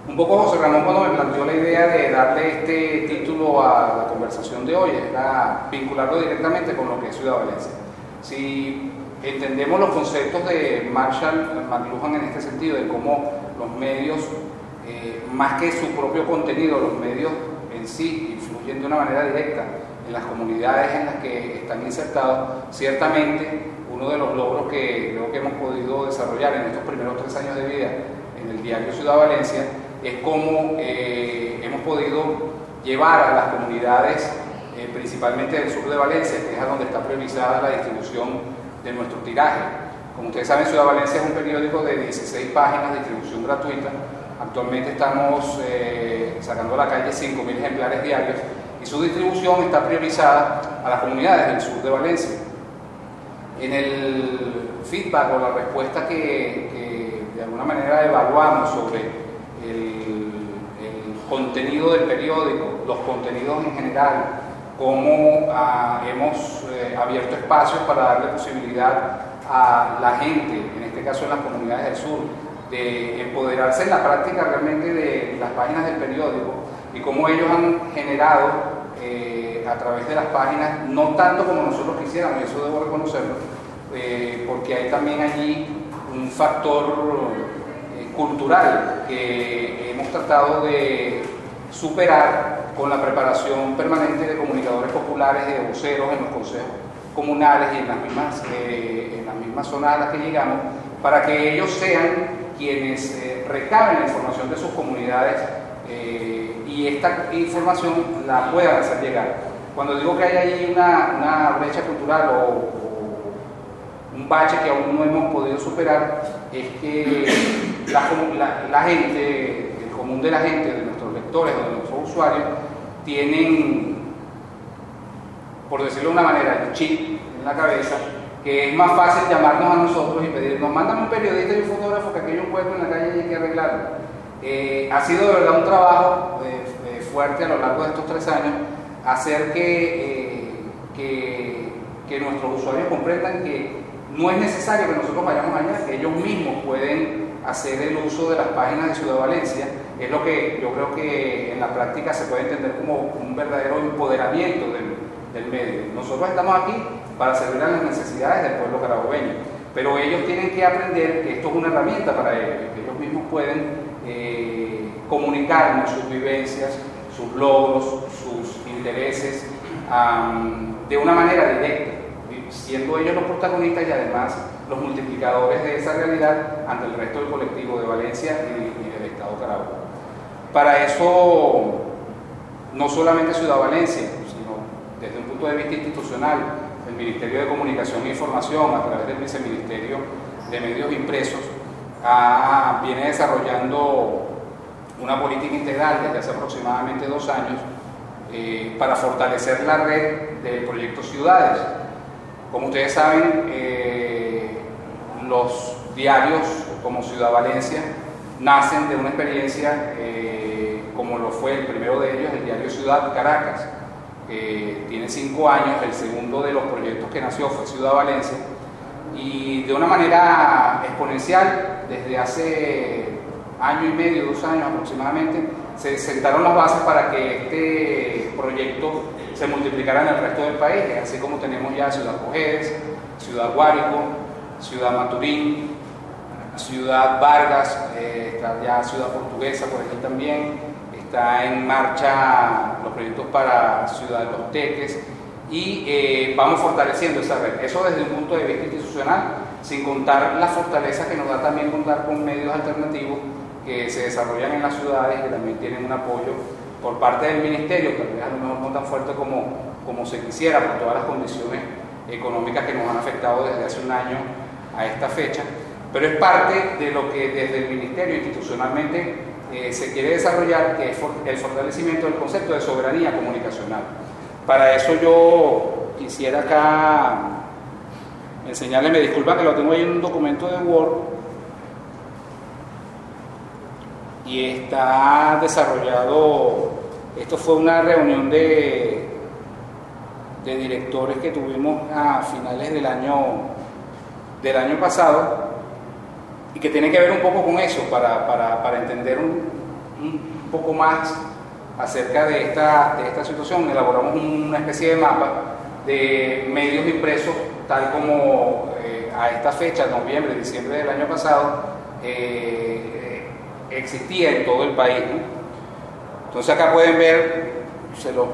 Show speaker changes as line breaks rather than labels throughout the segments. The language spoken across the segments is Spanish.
Un poco José Ramón, cuando me planteó la idea de darle este título a la conversación de hoy, era vincularlo directamente con lo que es Ciudad Valencia. Si entendemos los conceptos de Marshall McLuhan en este sentido, de cómo los medios, más que su propio contenido, los medios en sí influyen de una manera directa en las comunidades en las que están insertados, ciertamente uno de los logros que creo que hemos podido desarrollar en estos primeros 3 años de vida en el diario Ciudad Valencia es cómo hemos podido llevar a las comunidades, principalmente del sur de Valencia, que es a donde está priorizada la distribución de nuestro tiraje. Como ustedes saben, Ciudad Valencia es un periódico de 16 páginas de distribución gratuita. Actualmente estamos sacando a la calle 5.000 ejemplares diarios y su distribución está priorizada a las comunidades del sur de Valencia. En el feedback o la respuesta que de alguna manera evaluamos sobre el contenido del periódico, los contenidos en general, cómo hemos abierto espacios para darle posibilidad a la gente, en este caso en las comunidades del sur, de empoderarse en la práctica realmente de las páginas del periódico y cómo ellos han generado a través de las páginas, no tanto como nosotros quisiéramos, y eso debo reconocerlo, porque hay también allí un factor cultural que hemos tratado de superar con la preparación permanente de comunicadores populares y de voceros en los consejos comunales y en las mismas zonas a las que llegamos, para que ellos sean quienes recaben la información de sus comunidades y esta información la puedan hacer llegar. Cuando digo que hay ahí una brecha cultural o un bache que aún no hemos podido superar, es que la gente, el común de la gente, de nuestros lectores o de nuestros usuarios, tienen, por decirlo de una manera, el chip en la cabeza, que es más fácil llamarnos a nosotros y pedirnos, mándame un periodista y un fotógrafo que aquí hay un hueco en la calle y hay que arreglarlo. Ha sido de verdad un trabajo fuerte a lo largo de estos 3 años, hacer que nuestros usuarios comprendan que no es necesario que nosotros vayamos allá, que ellos mismos pueden hacer el uso de las páginas de Ciudad Valencia. Es lo que yo creo que en la práctica se puede entender como un verdadero empoderamiento del medio. Nosotros estamos aquí para servir a las necesidades del pueblo carabobeño, pero ellos tienen que aprender que esto es una herramienta para ellos, que ellos mismos pueden comunicarnos sus vivencias, sus logros, sus intereses de una manera directa, siendo ellos los protagonistas y además los multiplicadores de esa realidad ante el resto del colectivo de Valencia y del Estado Carabobo. Para eso, no solamente Ciudad Valencia, sino desde un punto de vista institucional, el Ministerio de Comunicación e Información, a través del Viceministerio de Medios Impresos, viene desarrollando una política integral desde hace aproximadamente 2 años para fortalecer la red de proyectos ciudades. Como ustedes saben, los diarios como Ciudad Valencia nacen de una experiencia como lo fue el primero de ellos, el diario Ciudad Caracas, que tiene 5 años. El segundo de los proyectos que nació fue Ciudad Valencia, y de una manera exponencial, desde hace 1 año y medio, 2 años aproximadamente, se sentaron las bases para que este proyecto se multiplicara en el resto del país, así como tenemos ya Ciudad Cojedes, Ciudad Guárico, Ciudad Maturín, Ciudad Vargas, está ya Ciudad Portuguesa por aquí también, está en marcha los proyectos para Ciudad de los Teques, y vamos fortaleciendo esa red. Eso desde un punto de vista institucional, sin contar la fortaleza que nos da también contar con medios alternativos que se desarrollan en las ciudades y que también tienen un apoyo por parte del Ministerio, tal vez a lo mejor no tan fuerte como se quisiera por todas las condiciones económicas que nos han afectado desde hace 1 año a esta fecha, pero es parte de lo que desde el Ministerio institucionalmente se quiere desarrollar, que es el fortalecimiento del concepto de soberanía comunicacional. Para eso yo quisiera acá enseñarle, me disculpan que lo tengo ahí en un documento de Word, y está desarrollado. Esto fue una reunión de directores que tuvimos a finales del año pasado, y que tiene que ver un poco con eso, para entender un poco más acerca de esta situación, elaboramos una especie de mapa de medios impresos, tal como a esta fecha, noviembre, diciembre del año pasado, existía en todo el país, ¿no? Entonces acá pueden ver, se lo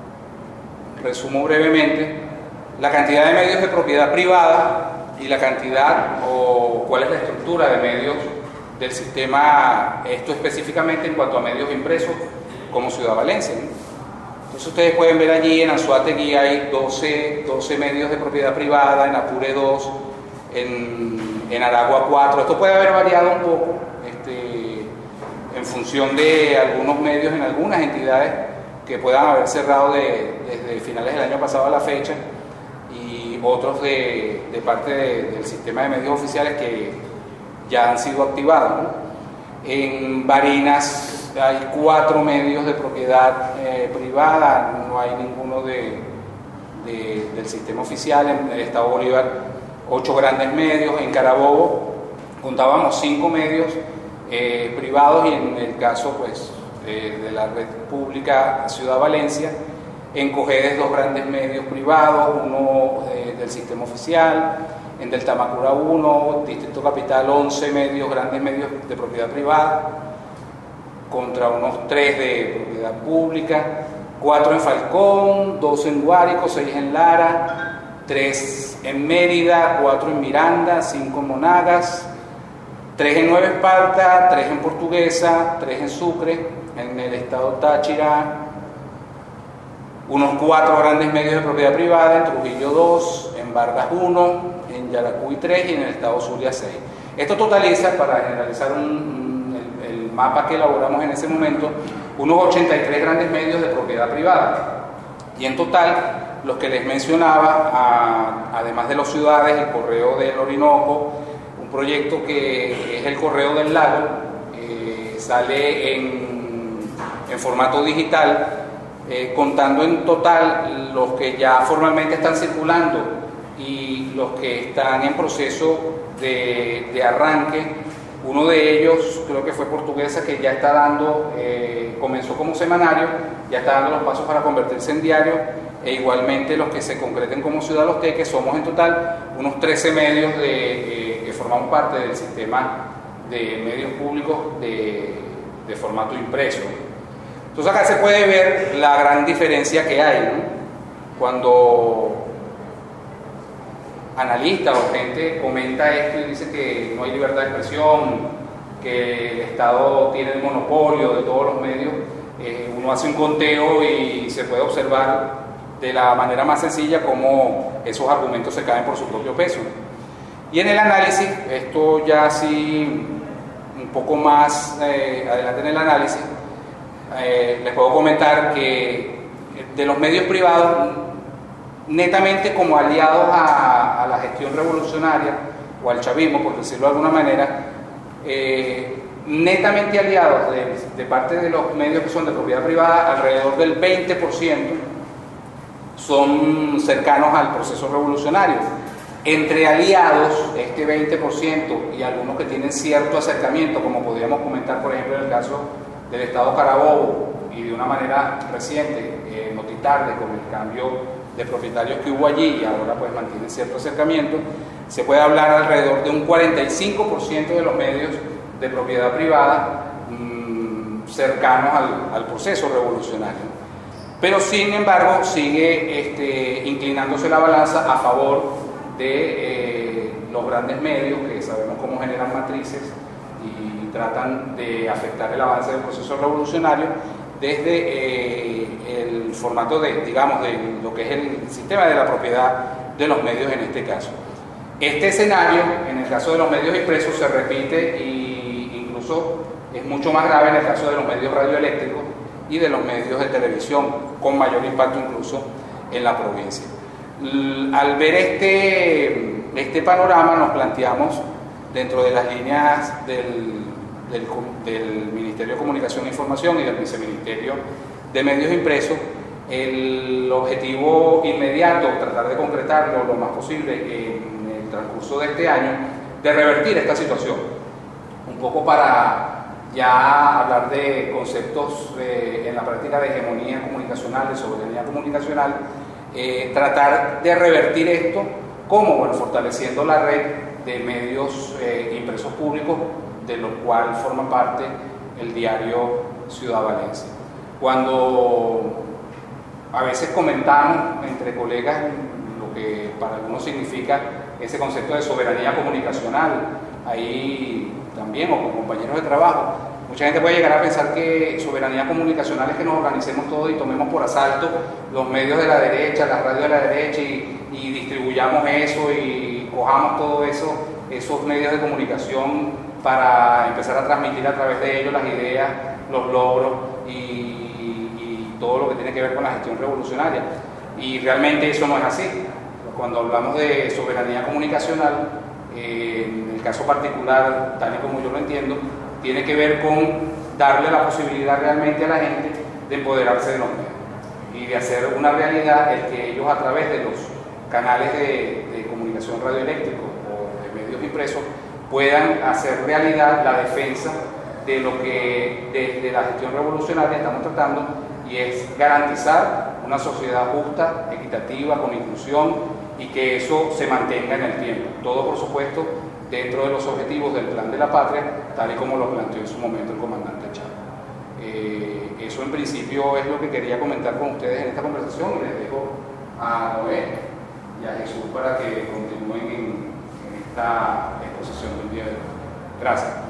resumo brevemente, la cantidad de medios de propiedad privada y la cantidad o cuál es la estructura de medios del sistema, esto específicamente en cuanto a medios impresos como Ciudad Valencia, ¿no? Entonces ustedes pueden ver allí en Anzoátegui hay 12 medios de propiedad privada, en Apure 2, en Aragua 4. Esto puede haber variado un poco en función de algunos medios en algunas entidades que puedan haber cerrado desde finales del año pasado a la fecha, y otros de parte del sistema de medios oficiales que ya han sido activados, ¿no? En Barinas hay 4 medios de propiedad privada, no hay ninguno del sistema oficial. En el Estado Bolívar 8 grandes medios. En Carabobo contábamos 5 medios privados, y en el caso pues de la red pública Ciudad Valencia, en Cojedes 2 grandes medios privados, uno del sistema oficial. En Del Tamacura 1, Distrito Capital 11 medios, grandes medios de propiedad privada, contra unos 3 de propiedad pública, 4 en Falcón, 2 en Guárico, 6 en Lara, 3 en Mérida, 4 en Miranda, 5 en Monagas, 3 en Nueva Esparta, 3 en Portuguesa, 3 en Sucre, en el estado Táchira, unos 4 grandes medios de propiedad privada, en Trujillo 2, en Vargas 1, en Yaracuy 3 y en el estado Zulia 6. Esto totaliza, para generalizar el mapa que elaboramos en ese momento, unos 83 grandes medios de propiedad privada. Y en total, los que les mencionaba, además de las ciudades, el Correo del Orinoco, un proyecto que es el Correo del Lago, sale en formato digital, contando en total los que ya formalmente están circulando y los que están en proceso de arranque. Uno de ellos, creo que fue Portuguesa, que ya está dando, comenzó como semanario, ya está dando los pasos para convertirse en diario, e igualmente los que se concreten como Ciudad Los Teques. Somos en total unos 13 medios que formamos parte del sistema de medios públicos de formato impreso. Entonces acá se puede ver la gran diferencia que hay, ¿no? Cuando analistas o gente comenta esto y dice que no hay libertad de expresión, que el Estado tiene el monopolio de todos los medios, uno hace un conteo y se puede observar de la manera más sencilla cómo esos argumentos se caen por su propio peso. Y en el análisis, esto ya sí un poco más adelante en el análisis, les puedo comentar que de los medios privados, netamente como aliados a la gestión revolucionaria o al chavismo, por decirlo de alguna manera, netamente aliados de parte de los medios que son de propiedad privada, alrededor del 20% son cercanos al proceso revolucionario. Entre aliados, este 20% y algunos que tienen cierto acercamiento, como podríamos comentar por ejemplo en el caso del Estado Carabobo, y de una manera reciente, no tarde, con el cambio de propietarios que hubo allí, y ahora pues mantienen cierto acercamiento, se puede hablar alrededor de un 45% de los medios de propiedad privada cercanos al proceso revolucionario. Pero sin embargo sigue inclinándose la balanza a favor de los grandes medios, que sabemos cómo generan matrices y tratan de afectar el avance del proceso revolucionario desde el formato de lo que es el sistema de la propiedad de los medios en este caso. Este escenario, en el caso de los medios impresos, se repite e incluso es mucho más grave en el caso de los medios radioeléctricos y de los medios de televisión, con mayor impacto incluso en la provincia. Al ver este panorama, nos planteamos, dentro de las líneas del Ministerio de Comunicación e Información y del Viceministerio de Medios Impresos, el objetivo inmediato, tratar de concretarlo lo más posible en el transcurso de este año, de revertir esta situación, un poco para ya hablar de conceptos en la práctica de hegemonía comunicacional, de soberanía comunicacional, tratar de revertir esto, como bueno, fortaleciendo la red de medios impresos públicos, de lo cual forma parte el diario Ciudad Valencia. Cuando a veces comentamos entre colegas lo que para algunos significa ese concepto de soberanía comunicacional, ahí también, o con compañeros de trabajo, mucha gente puede llegar a pensar que soberanía comunicacional es que nos organicemos todos y tomemos por asalto los medios de la derecha, las radios de la derecha y distribuyamos eso y cojamos todo eso, esos medios de comunicación para empezar a transmitir a través de ellos las ideas, los logros y todo lo que tiene que ver con la gestión revolucionaria. Y realmente eso no es así. Cuando hablamos de soberanía comunicacional, en el caso particular, tal y como yo lo entiendo, tiene que ver con darle la posibilidad realmente a la gente de empoderarse de los medios y de hacer una realidad el que ellos, a través de los canales de comunicación radioeléctrico o de medios impresos, puedan hacer realidad la defensa de lo que desde la gestión revolucionaria estamos tratando, y es garantizar una sociedad justa, equitativa, con inclusión, y que eso se mantenga en el tiempo. Todo, por supuesto, dentro de los objetivos del Plan de la Patria, tal y como lo planteó en su momento el comandante Chávez. Eso en principio es lo que quería comentar con ustedes en esta conversación, y les dejo a Noé y a Jesús para que continúen en esta exposición del día de hoy. Gracias.